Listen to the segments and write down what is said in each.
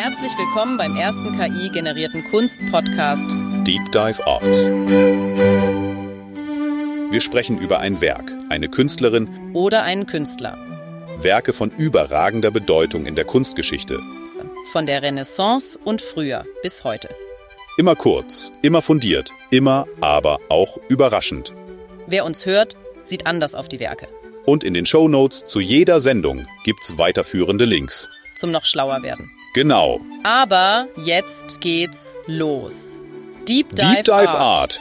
Herzlich willkommen beim ersten KI-generierten Kunst-Podcast Deep Dive Art. Wir sprechen über ein Werk, eine Künstlerin oder einen Künstler. Werke von überragender Bedeutung in der Kunstgeschichte. Von der Renaissance und früher bis heute. Immer kurz, immer fundiert, immer, aber auch überraschend. Wer uns hört, sieht anders auf die Werke. Und in den Shownotes zu jeder Sendung gibt's weiterführende Links. Zum noch schlauer werden. Genau. Aber jetzt geht's los. Deep Dive Art.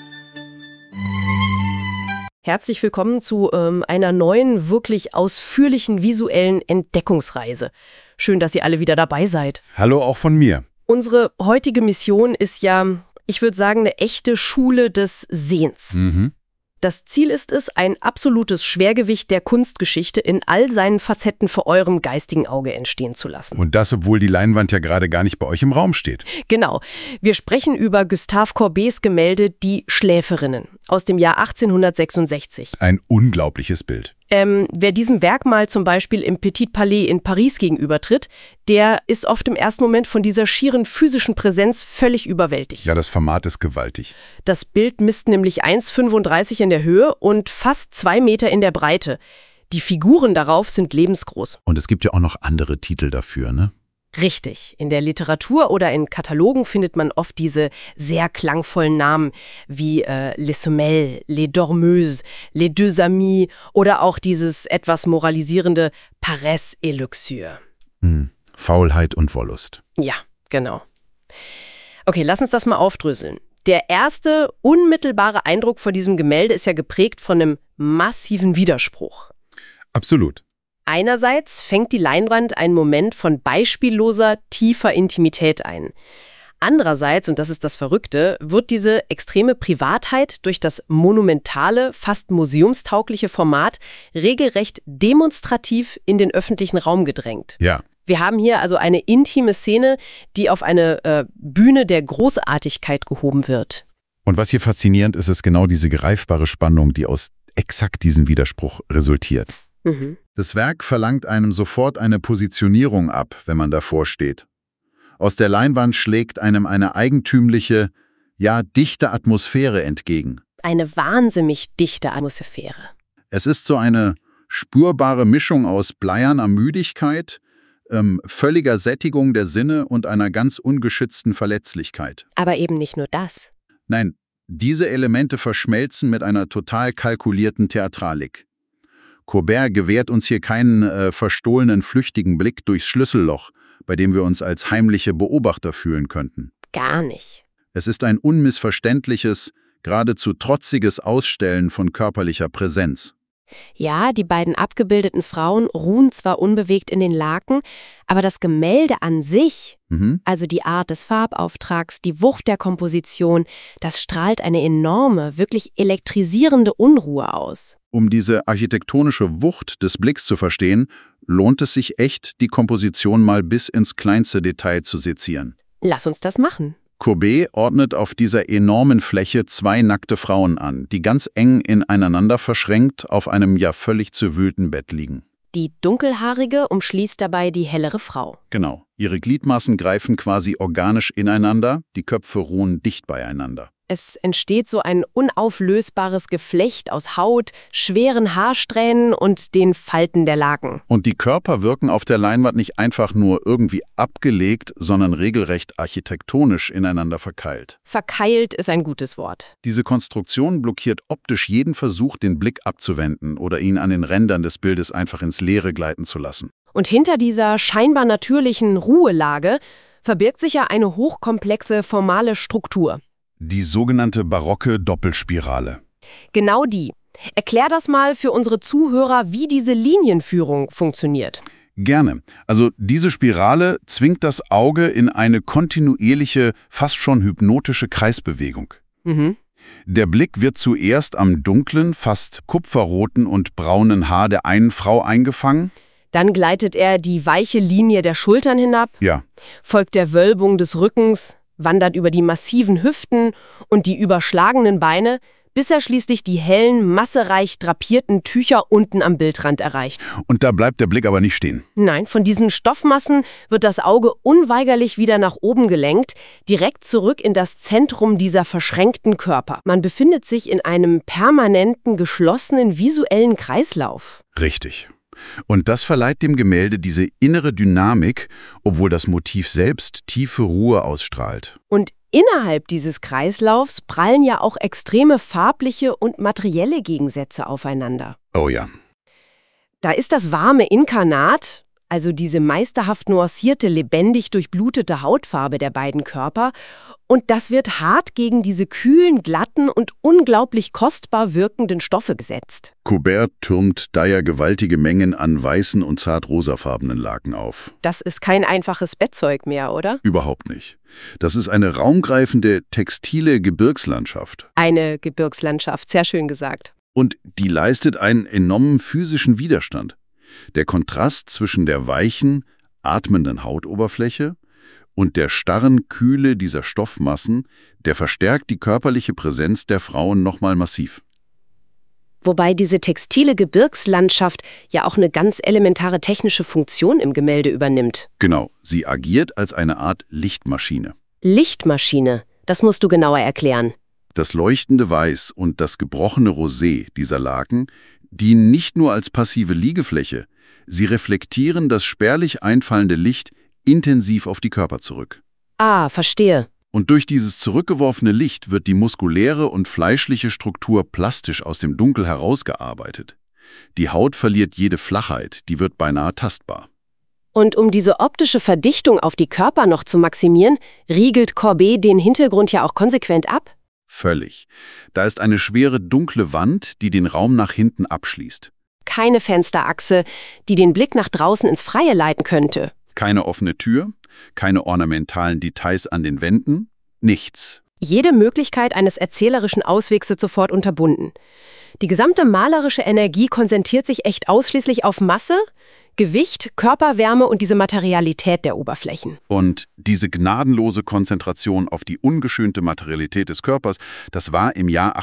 Herzlich willkommen zu einer neuen, wirklich ausführlichen visuellen Entdeckungsreise. Schön, dass ihr alle wieder dabei seid. Hallo auch von mir. Unsere heutige Mission ist ja, ich würde sagen, eine echte Schule des Sehens. Das Ziel ist es, ein absolutes Schwergewicht der Kunstgeschichte in all seinen Facetten vor eurem geistigen Auge entstehen zu lassen. Und das, obwohl die Leinwand ja gerade gar nicht bei euch im Raum steht. Genau. Wir sprechen über Gustave Courbets Gemälde Die Schläferinnen aus dem Jahr 1866. Ein unglaubliches Bild. Wer diesem Werk mal zum Beispiel im Petit Palais in Paris gegenübertritt, der ist oft im ersten Moment von dieser schieren physischen Präsenz völlig überwältigt. Ja, das Format ist gewaltig. Das Bild misst nämlich 1,35 in der Höhe und fast 2 Meter in der Breite. Die Figuren darauf sind lebensgroß. Und es gibt ja auch noch andere Titel dafür, ne? Richtig. In der Literatur oder in Katalogen findet man oft diese sehr klangvollen Namen wie Les Semelles, Les Dormeuses, Les Deux Amis oder auch dieses etwas moralisierende Paresse et Luxure. Faulheit und Wollust. Ja, genau. Okay, lass uns das mal aufdröseln. Der erste unmittelbare Eindruck vor diesem Gemälde ist ja geprägt von einem massiven Widerspruch. Absolut. Einerseits fängt die Leinwand einen Moment von beispielloser, tiefer Intimität ein. Andererseits, und das ist das Verrückte, wird diese extreme Privatheit durch das monumentale, fast museumstaugliche Format regelrecht demonstrativ in den öffentlichen Raum gedrängt. Ja. Wir haben hier also eine intime Szene, die auf eine Bühne der Großartigkeit gehoben wird. Und was hier faszinierend ist, ist genau diese greifbare Spannung, die aus exakt diesem Widerspruch resultiert. Das Werk verlangt einem sofort eine Positionierung ab, wenn man davor steht. Aus der Leinwand schlägt einem eine eigentümliche, ja dichte Atmosphäre entgegen. Eine wahnsinnig dichte Atmosphäre. Es ist so eine spürbare Mischung aus bleierner Müdigkeit, völliger Sättigung der Sinne und einer ganz ungeschützten Verletzlichkeit. Aber eben nicht nur das. Nein, diese Elemente verschmelzen mit einer total kalkulierten Theatralik. Courbet gewährt uns hier keinen verstohlenen, flüchtigen Blick durchs Schlüsselloch, bei dem wir uns als heimliche Beobachter fühlen könnten. Gar nicht. Es ist ein unmissverständliches, geradezu trotziges Ausstellen von körperlicher Präsenz. Ja, die beiden abgebildeten Frauen ruhen zwar unbewegt in den Laken, aber das Gemälde an sich, also die Art des Farbauftrags, die Wucht der Komposition, das strahlt eine enorme, wirklich elektrisierende Unruhe aus. Um diese architektonische Wucht des Blicks zu verstehen, lohnt es sich echt, die Komposition mal bis ins kleinste Detail zu sezieren. Lass uns das machen. Courbet ordnet auf dieser enormen Fläche 2 nackte Frauen an, die ganz eng ineinander verschränkt auf einem ja völlig zerwühlten Bett liegen. Die dunkelhaarige umschließt dabei die hellere Frau. Genau. Ihre Gliedmaßen greifen quasi organisch ineinander, die Köpfe ruhen dicht beieinander. Es entsteht so ein unauflösbares Geflecht aus Haut, schweren Haarsträhnen und den Falten der Laken. Und die Körper wirken auf der Leinwand nicht einfach nur irgendwie abgelegt, sondern regelrecht architektonisch ineinander verkeilt. Verkeilt ist ein gutes Wort. Diese Konstruktion blockiert optisch jeden Versuch, den Blick abzuwenden oder ihn an den Rändern des Bildes einfach ins Leere gleiten zu lassen. Und hinter dieser scheinbar natürlichen Ruhelage verbirgt sich ja eine hochkomplexe formale Struktur. Die sogenannte barocke Doppelspirale. Genau die. Erklär das mal für unsere Zuhörer, wie diese Linienführung funktioniert. Gerne. Also diese Spirale zwingt das Auge in eine kontinuierliche, fast schon hypnotische Kreisbewegung. Der Blick wird zuerst am dunklen, fast kupferroten und braunen Haar der einen Frau eingefangen. Dann gleitet er die weiche Linie der Schultern hinab, folgt der Wölbung des Rückens, wandert über die massiven Hüften und die überschlagenen Beine, bis er schließlich die hellen, massereich drapierten Tücher unten am Bildrand erreicht. Und da bleibt der Blick aber nicht stehen. Nein, von diesen Stoffmassen wird das Auge unweigerlich wieder nach oben gelenkt, direkt zurück in das Zentrum dieser verschränkten Körper. Man befindet sich in einem permanenten, geschlossenen visuellen Kreislauf. Richtig. Und das verleiht dem Gemälde diese innere Dynamik, obwohl das Motiv selbst tiefe Ruhe ausstrahlt. Und innerhalb dieses Kreislaufs prallen ja auch extreme farbliche und materielle Gegensätze aufeinander. Oh ja. Da ist das warme Inkarnat, also diese meisterhaft nuancierte, lebendig durchblutete Hautfarbe der beiden Körper, und das wird hart gegen diese kühlen, glatten und unglaublich kostbar wirkenden Stoffe gesetzt. Courbet türmt daher gewaltige Mengen an weißen und zart rosafarbenen Laken auf. Das ist kein einfaches Bettzeug mehr, oder? Überhaupt nicht. Das ist eine raumgreifende, textile Gebirgslandschaft. Eine Gebirgslandschaft, sehr schön gesagt. Und die leistet einen enormen physischen Widerstand. Der Kontrast zwischen der weichen, atmenden Hautoberfläche und der starren Kühle dieser Stoffmassen, der verstärkt die körperliche Präsenz der Frauen nochmal massiv. Wobei diese textile Gebirgslandschaft ja auch eine ganz elementare technische Funktion im Gemälde übernimmt. Genau, sie agiert als eine Art Lichtmaschine. Lichtmaschine, das musst du genauer erklären. Das leuchtende Weiß und das gebrochene Rosé dieser Laken dienen nicht nur als passive Liegefläche, sie reflektieren das spärlich einfallende Licht intensiv auf die Körper zurück. Ah, verstehe. Und durch dieses zurückgeworfene Licht wird die muskuläre und fleischliche Struktur plastisch aus dem Dunkel herausgearbeitet. Die Haut verliert jede Flachheit, die wird beinahe tastbar. Und um diese optische Verdichtung auf die Körper noch zu maximieren, riegelt Courbet den Hintergrund ja auch konsequent ab? Völlig. Da ist eine schwere, dunkle Wand, die den Raum nach hinten abschließt. Keine Fensterachse, die den Blick nach draußen ins Freie leiten könnte. Keine offene Tür, keine ornamentalen Details an den Wänden, nichts. Jede Möglichkeit eines erzählerischen Auswegs wird sofort unterbunden. Die gesamte malerische Energie konzentriert sich echt ausschließlich auf Masse, Gewicht, Körperwärme und diese Materialität der Oberflächen. Und diese gnadenlose Konzentration auf die ungeschönte Materialität des Körpers, das war im Jahr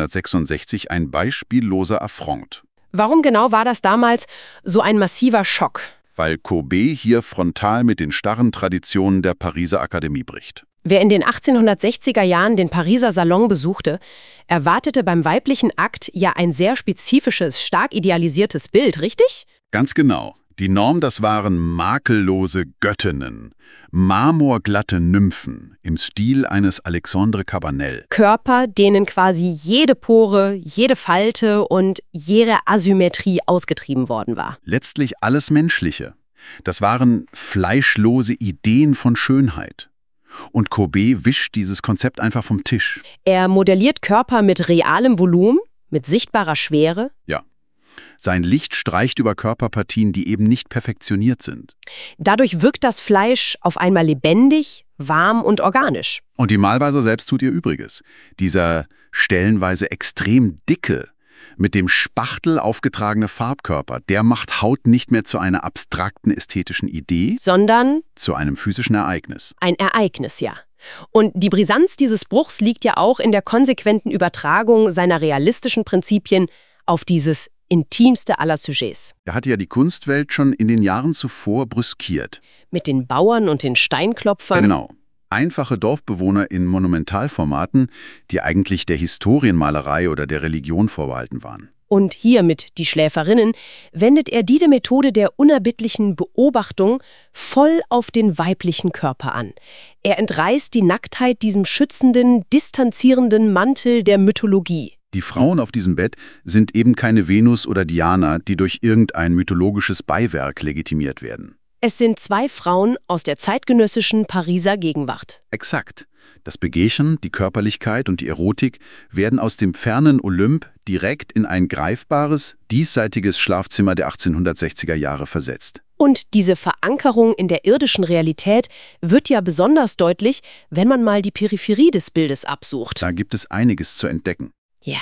1866 ein beispielloser Affront. Warum genau war das damals so ein massiver Schock? Weil Courbet hier frontal mit den starren Traditionen der Pariser Akademie bricht. Wer in den 1860er Jahren den Pariser Salon besuchte, erwartete beim weiblichen Akt ja ein sehr spezifisches, stark idealisiertes Bild, richtig? Ganz genau. Die Norm, das waren makellose Göttinnen, marmorglatte Nymphen im Stil eines Alexandre Cabanel. Körper, denen quasi jede Pore, jede Falte und jede Asymmetrie ausgetrieben worden war. Letztlich alles Menschliche. Das waren fleischlose Ideen von Schönheit. Und Courbet wischt dieses Konzept einfach vom Tisch. Er modelliert Körper mit realem Volumen, mit sichtbarer Schwere. Ja. Sein Licht streicht über Körperpartien, die eben nicht perfektioniert sind. Dadurch wirkt das Fleisch auf einmal lebendig, warm und organisch. Und die Malweise selbst tut ihr Übriges. Dieser stellenweise extrem dicke, mit dem Spachtel aufgetragene Farbkörper, der macht Haut nicht mehr zu einer abstrakten ästhetischen Idee, sondern zu einem physischen Ereignis. Ein Ereignis, ja. Und die Brisanz dieses Bruchs liegt ja auch in der konsequenten Übertragung seiner realistischen Prinzipien auf dieses intimste aller Sujets. Er hatte ja die Kunstwelt schon in den Jahren zuvor brüskiert. Mit den Bauern und den Steinklopfern. Genau. Einfache Dorfbewohner in Monumentalformaten, die eigentlich der Historienmalerei oder der Religion vorbehalten waren. Und hier mit Die Schläferinnen wendet er diese Methode der unerbittlichen Beobachtung voll auf den weiblichen Körper an. Er entreißt die Nacktheit diesem schützenden, distanzierenden Mantel der Mythologie. Die Frauen auf diesem Bett sind eben keine Venus oder Diana, die durch irgendein mythologisches Beiwerk legitimiert werden. Es sind zwei Frauen aus der zeitgenössischen Pariser Gegenwart. Exakt. Das Begehren, die Körperlichkeit und die Erotik werden aus dem fernen Olymp direkt in ein greifbares, diesseitiges Schlafzimmer der 1860er Jahre versetzt. Und diese Verankerung in der irdischen Realität wird ja besonders deutlich, wenn man mal die Peripherie des Bildes absucht. Da gibt es einiges zu entdecken. Ja,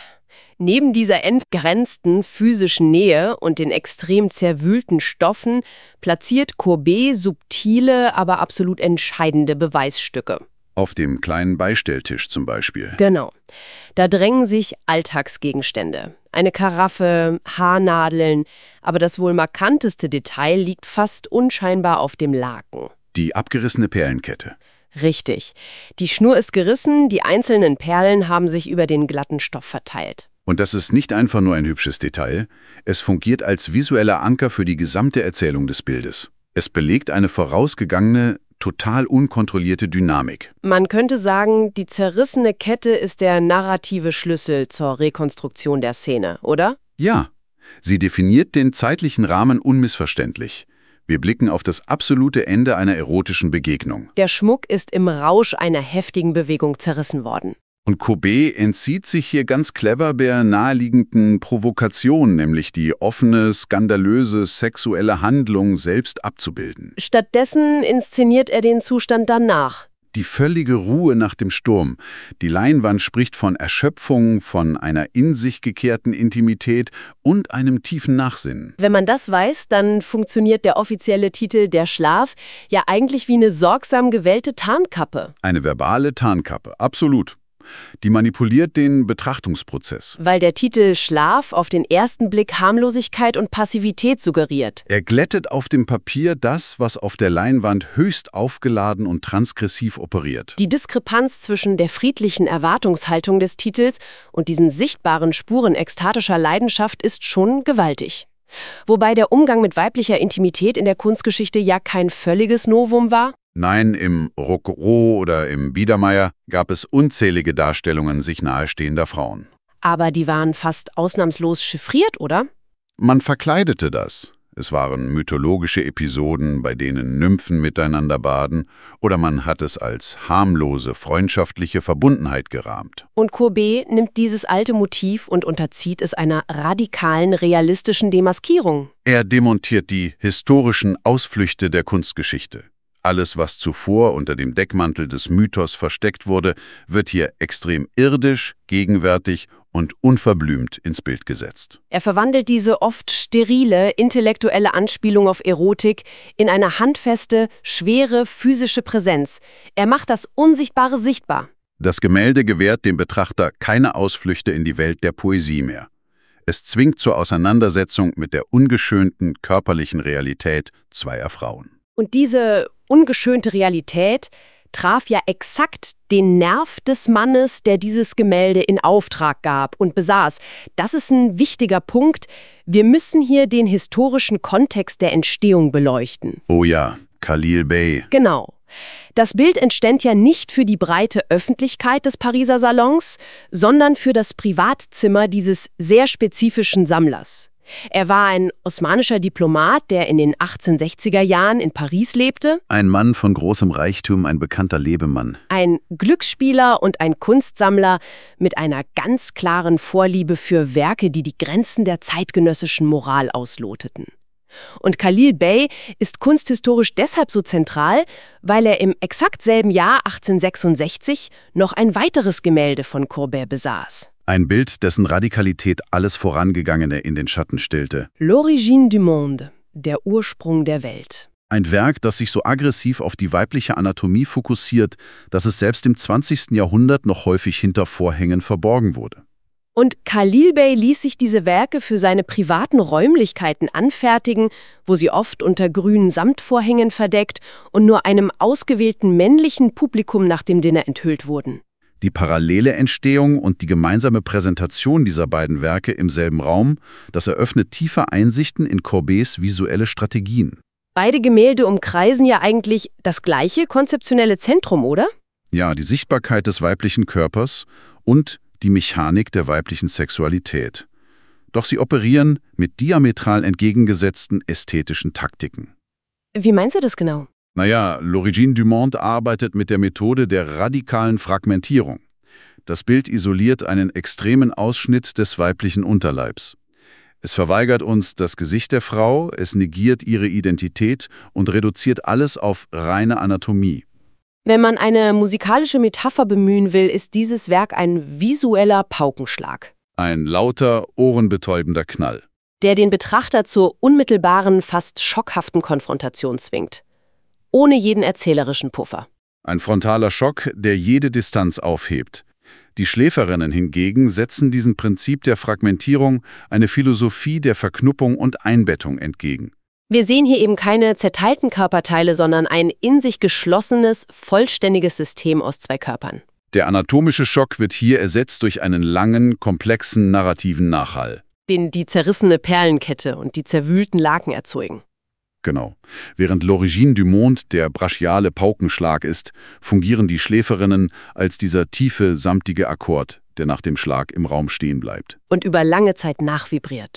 neben dieser entgrenzten physischen Nähe und den extrem zerwühlten Stoffen platziert Courbet subtile, aber absolut entscheidende Beweisstücke. Auf dem kleinen Beistelltisch zum Beispiel. Genau. Da drängen sich Alltagsgegenstände. Eine Karaffe, Haarnadeln, aber das wohl markanteste Detail liegt fast unscheinbar auf dem Laken. Die abgerissene Perlenkette. Richtig. Die Schnur ist gerissen, die einzelnen Perlen haben sich über den glatten Stoff verteilt. Und das ist nicht einfach nur ein hübsches Detail, es fungiert als visueller Anker für die gesamte Erzählung des Bildes. Es belegt eine vorausgegangene, total unkontrollierte Dynamik. Man könnte sagen, die zerrissene Kette ist der narrative Schlüssel zur Rekonstruktion der Szene, oder? Ja, sie definiert den zeitlichen Rahmen unmissverständlich. Wir blicken auf das absolute Ende einer erotischen Begegnung. Der Schmuck ist im Rausch einer heftigen Bewegung zerrissen worden. Und Courbet entzieht sich hier ganz clever der naheliegenden Provokation, nämlich die offene, skandalöse sexuelle Handlung selbst abzubilden. Stattdessen inszeniert er den Zustand danach. Die völlige Ruhe nach dem Sturm. Die Leinwand spricht von Erschöpfung, von einer in sich gekehrten Intimität und einem tiefen Nachsinnen. Wenn man das weiß, dann funktioniert der offizielle Titel Der Schlaf ja eigentlich wie eine sorgsam gewählte Tarnkappe. Eine verbale Tarnkappe, absolut. Die manipuliert den Betrachtungsprozess. Weil der Titel Schlaf auf den ersten Blick Harmlosigkeit und Passivität suggeriert. Er glättet auf dem Papier das, was auf der Leinwand höchst aufgeladen und transgressiv operiert. Die Diskrepanz zwischen der friedlichen Erwartungshaltung des Titels und diesen sichtbaren Spuren ekstatischer Leidenschaft ist schon gewaltig. Wobei der Umgang mit weiblicher Intimität in der Kunstgeschichte ja kein völliges Novum war. Nein, im Rococó oder im Biedermeier gab es unzählige Darstellungen sich nahestehender Frauen. Aber die waren fast ausnahmslos chiffriert, oder? Man verkleidete das. Es waren mythologische Episoden, bei denen Nymphen miteinander baden, oder man hat es als harmlose, freundschaftliche Verbundenheit gerahmt. Und Courbet nimmt dieses alte Motiv und unterzieht es einer radikalen, realistischen Demaskierung. Er demontiert die historischen Ausflüchte der Kunstgeschichte. Alles, was zuvor unter dem Deckmantel des Mythos versteckt wurde, wird hier extrem irdisch, gegenwärtig und unverblümt ins Bild gesetzt. Er verwandelt diese oft sterile, intellektuelle Anspielung auf Erotik in eine handfeste, schwere, physische Präsenz. Er macht das Unsichtbare sichtbar. Das Gemälde gewährt dem Betrachter keine Ausflüchte in die Welt der Poesie mehr. Es zwingt zur Auseinandersetzung mit der ungeschönten körperlichen Realität zweier Frauen. Und diese ungeschönte Realität traf ja exakt den Nerv des Mannes, der dieses Gemälde in Auftrag gab und besaß. Das ist ein wichtiger Punkt. Wir müssen hier den historischen Kontext der Entstehung beleuchten. Oh ja, Khalil Bey. Genau. Das Bild entstand ja nicht für die breite Öffentlichkeit des Pariser Salons, sondern für das Privatzimmer dieses sehr spezifischen Sammlers. Er war ein osmanischer Diplomat, der in den 1860er Jahren in Paris lebte. Ein Mann von großem Reichtum, ein bekannter Lebemann. Ein Glücksspieler und ein Kunstsammler mit einer ganz klaren Vorliebe für Werke, die die Grenzen der zeitgenössischen Moral ausloteten. Und Khalil Bey ist kunsthistorisch deshalb so zentral, weil er im exakt selben Jahr 1866 noch ein weiteres Gemälde von Courbet besaß. Ein Bild, dessen Radikalität alles Vorangegangene in den Schatten stellte. L'origine du monde, der Ursprung der Welt. Ein Werk, das sich so aggressiv auf die weibliche Anatomie fokussiert, dass es selbst im 20. Jahrhundert noch häufig hinter Vorhängen verborgen wurde. Und Khalil Bey ließ sich diese Werke für seine privaten Räumlichkeiten anfertigen, wo sie oft unter grünen Samtvorhängen verdeckt und nur einem ausgewählten männlichen Publikum nach dem Dinner enthüllt wurden. Die parallele Entstehung und die gemeinsame Präsentation dieser beiden Werke im selben Raum, das eröffnet tiefe Einsichten in Courbets visuelle Strategien. Beide Gemälde umkreisen ja eigentlich das gleiche konzeptionelle Zentrum, oder? Ja, die Sichtbarkeit des weiblichen Körpers und die Mechanik der weiblichen Sexualität. Doch sie operieren mit diametral entgegengesetzten ästhetischen Taktiken. Wie meinst du das genau? Naja, L'origine du monde arbeitet mit der Methode der radikalen Fragmentierung. Das Bild isoliert einen extremen Ausschnitt des weiblichen Unterleibs. Es verweigert uns das Gesicht der Frau, es negiert ihre Identität und reduziert alles auf reine Anatomie. Wenn man eine musikalische Metapher bemühen will, ist dieses Werk ein visueller Paukenschlag. Ein lauter, ohrenbetäubender Knall. Der den Betrachter zur unmittelbaren, fast schockhaften Konfrontation zwingt. Ohne jeden erzählerischen Puffer. Ein frontaler Schock, der jede Distanz aufhebt. Die Schläferinnen hingegen setzen diesem Prinzip der Fragmentierung eine Philosophie der Verknuppung und Einbettung entgegen. Wir sehen hier eben keine zerteilten Körperteile, sondern ein in sich geschlossenes, vollständiges System aus zwei Körpern. Der anatomische Schock wird hier ersetzt durch einen langen, komplexen narrativen Nachhall. Den die zerrissene Perlenkette und die zerwühlten Laken erzeugen. Genau. Während L'Origine du Monde der brachiale Paukenschlag ist, fungieren die Schläferinnen als dieser tiefe, samtige Akkord, der nach dem Schlag im Raum stehen bleibt. Und über lange Zeit nachvibriert.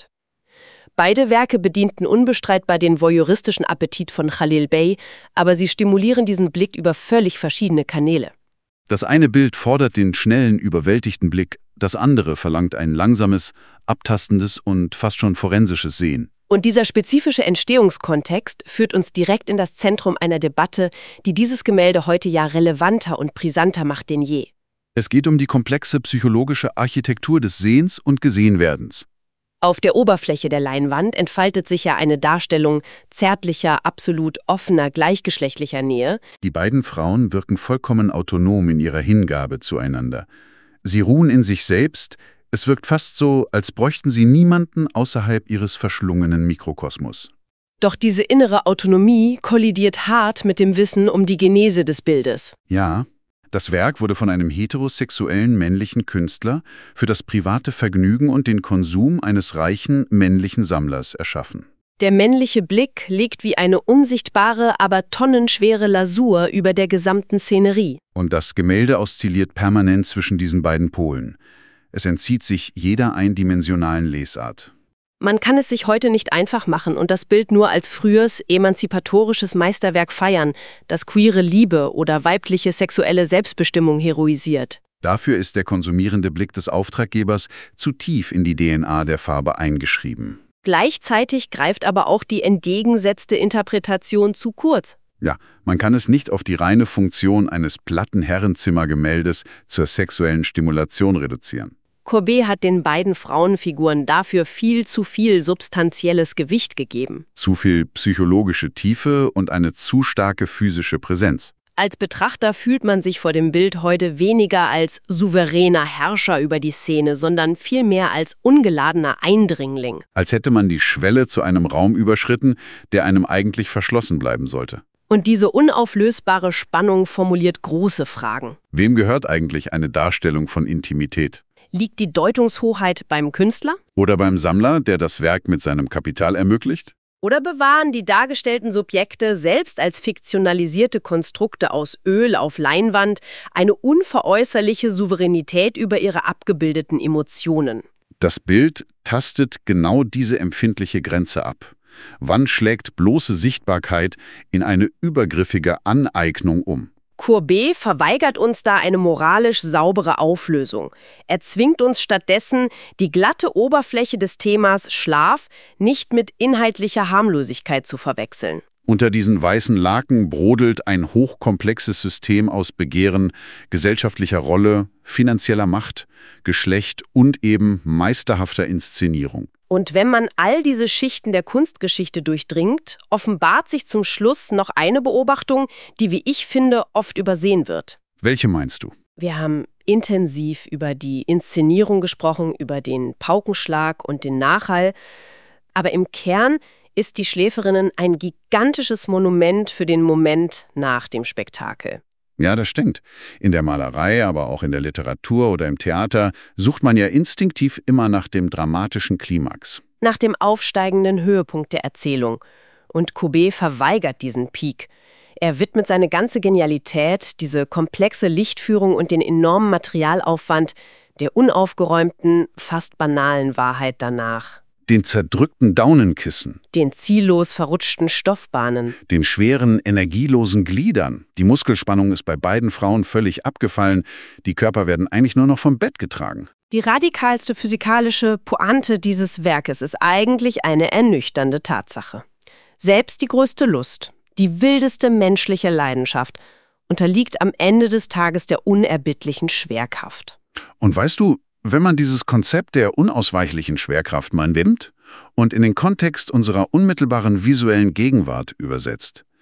Beide Werke bedienten unbestreitbar den voyeuristischen Appetit von Khalil Bey, aber sie stimulieren diesen Blick über völlig verschiedene Kanäle. Das eine Bild fordert den schnellen, überwältigten Blick, das andere verlangt ein langsames, abtastendes und fast schon forensisches Sehen. Und dieser spezifische Entstehungskontext führt uns direkt in das Zentrum einer Debatte, die dieses Gemälde heute ja relevanter und brisanter macht denn je. Es geht um die komplexe psychologische Architektur des Sehens und Gesehenwerdens. Auf der Oberfläche der Leinwand entfaltet sich ja eine Darstellung zärtlicher, absolut offener, gleichgeschlechtlicher Nähe. Die beiden Frauen wirken vollkommen autonom in ihrer Hingabe zueinander. Sie ruhen in sich selbst. Es wirkt fast so, als bräuchten sie niemanden außerhalb ihres verschlungenen Mikrokosmos. Doch diese innere Autonomie kollidiert hart mit dem Wissen um die Genese des Bildes. Ja, das Werk wurde von einem heterosexuellen männlichen Künstler für das private Vergnügen und den Konsum eines reichen männlichen Sammlers erschaffen. Der männliche Blick liegt wie eine unsichtbare, aber tonnenschwere Lasur über der gesamten Szenerie. Und das Gemälde oszilliert permanent zwischen diesen beiden Polen. Es entzieht sich jeder eindimensionalen Lesart. Man kann es sich heute nicht einfach machen und das Bild nur als frühes, emanzipatorisches Meisterwerk feiern, das queere Liebe oder weibliche sexuelle Selbstbestimmung heroisiert. Dafür ist der konsumierende Blick des Auftraggebers zu tief in die DNA der Farbe eingeschrieben. Gleichzeitig greift aber auch die entgegengesetzte Interpretation zu kurz. Ja, man kann es nicht auf die reine Funktion eines platten Herrenzimmergemäldes zur sexuellen Stimulation reduzieren. Courbet hat den beiden Frauenfiguren dafür viel zu viel substanzielles Gewicht gegeben. Zu viel psychologische Tiefe und eine zu starke physische Präsenz. Als Betrachter fühlt man sich vor dem Bild heute weniger als souveräner Herrscher über die Szene, sondern vielmehr als ungeladener Eindringling. Als hätte man die Schwelle zu einem Raum überschritten, der einem eigentlich verschlossen bleiben sollte. Und diese unauflösbare Spannung formuliert große Fragen. Wem gehört eigentlich eine Darstellung von Intimität? Liegt die Deutungshoheit beim Künstler? Oder beim Sammler, der das Werk mit seinem Kapital ermöglicht? Oder bewahren die dargestellten Subjekte selbst als fiktionalisierte Konstrukte aus Öl auf Leinwand eine unveräußerliche Souveränität über ihre abgebildeten Emotionen? Das Bild tastet genau diese empfindliche Grenze ab. Wann schlägt bloße Sichtbarkeit in eine übergriffige Aneignung um? Courbet verweigert uns da eine moralisch saubere Auflösung. Er zwingt uns stattdessen, die glatte Oberfläche des Themas Schlaf nicht mit inhaltlicher Harmlosigkeit zu verwechseln. Unter diesen weißen Laken brodelt ein hochkomplexes System aus Begehren, gesellschaftlicher Rolle, finanzieller Macht, Geschlecht und eben meisterhafter Inszenierung. Und wenn man all diese Schichten der Kunstgeschichte durchdringt, offenbart sich zum Schluss noch eine Beobachtung, die, wie ich finde, oft übersehen wird. Welche meinst du? Wir haben intensiv über die Inszenierung gesprochen, über den Paukenschlag und den Nachhall. Aber im Kern ist die Schläferinnen ein gigantisches Monument für den Moment nach dem Spektakel. Ja, das stimmt. In der Malerei, aber auch in der Literatur oder im Theater sucht man ja instinktiv immer nach dem dramatischen Klimax. Nach dem aufsteigenden Höhepunkt der Erzählung. Und Courbet verweigert diesen Peak. Er widmet seine ganze Genialität, diese komplexe Lichtführung und den enormen Materialaufwand der unaufgeräumten, fast banalen Wahrheit danach. Den zerdrückten Daunenkissen. Den ziellos verrutschten Stoffbahnen. Den schweren, energielosen Gliedern. Die Muskelspannung ist bei beiden Frauen völlig abgefallen. Die Körper werden eigentlich nur noch vom Bett getragen. Die radikalste physikalische Pointe dieses Werkes ist eigentlich eine ernüchternde Tatsache. Selbst die größte Lust, die wildeste menschliche Leidenschaft, unterliegt am Ende des Tages der unerbittlichen Schwerkraft. Und weißt du, wenn man dieses Konzept der unausweichlichen Schwerkraft mal nimmt und in den Kontext unserer unmittelbaren visuellen Gegenwart übersetzt,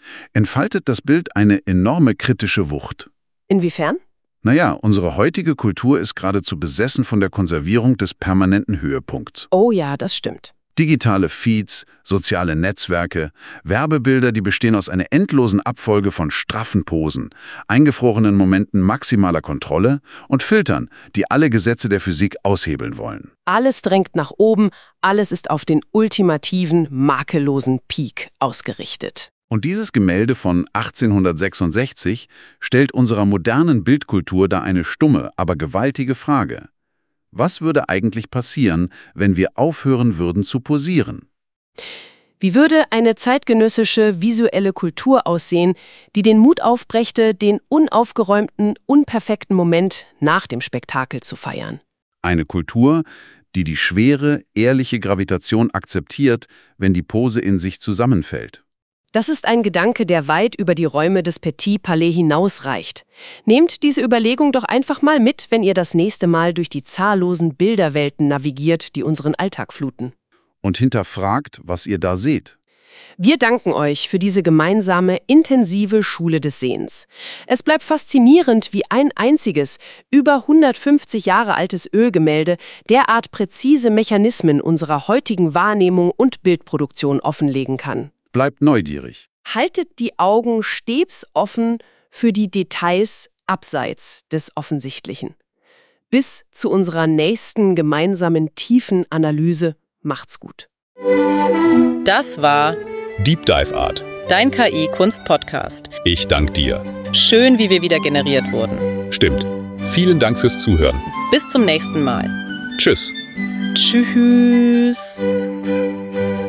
entfaltet das Bild eine enorme kritische Wucht. Inwiefern? Naja, unsere heutige Kultur ist geradezu besessen von der Konservierung des permanenten Höhepunkts. Oh ja, das stimmt. Digitale Feeds, soziale Netzwerke, Werbebilder, die bestehen aus einer endlosen Abfolge von straffen Posen, eingefrorenen Momenten maximaler Kontrolle und Filtern, die alle Gesetze der Physik aushebeln wollen. Alles drängt nach oben, alles ist auf den ultimativen, makellosen Peak ausgerichtet. Und dieses Gemälde von 1866 stellt unserer modernen Bildkultur da eine stumme, aber gewaltige Frage. Was würde eigentlich passieren, wenn wir aufhören würden zu posieren? Wie würde eine zeitgenössische visuelle Kultur aussehen, die den Mut aufbrächte, den unaufgeräumten, unperfekten Moment nach dem Spektakel zu feiern? Eine Kultur, die die schwere, ehrliche Gravitation akzeptiert, wenn die Pose in sich zusammenfällt. Das ist ein Gedanke, der weit über die Räume des Petit Palais hinausreicht. Nehmt diese Überlegung doch einfach mal mit, wenn ihr das nächste Mal durch die zahllosen Bilderwelten navigiert, die unseren Alltag fluten. Und hinterfragt, was ihr da seht. Wir danken euch für diese gemeinsame, intensive Schule des Sehens. Es bleibt faszinierend, wie ein einziges, über 150 Jahre altes Ölgemälde derart präzise Mechanismen unserer heutigen Wahrnehmung und Bildproduktion offenlegen kann. Bleibt neugierig. Haltet die Augen stets offen für die Details abseits des Offensichtlichen. Bis zu unserer nächsten gemeinsamen tiefen Analyse. Macht's gut. Das war Deep Dive Art. dein KI-Kunst-Podcast. Ich danke dir. Schön, wie wir wieder generiert wurden. Stimmt. Vielen Dank fürs Zuhören. Bis zum nächsten Mal. Tschüss. Tschüss.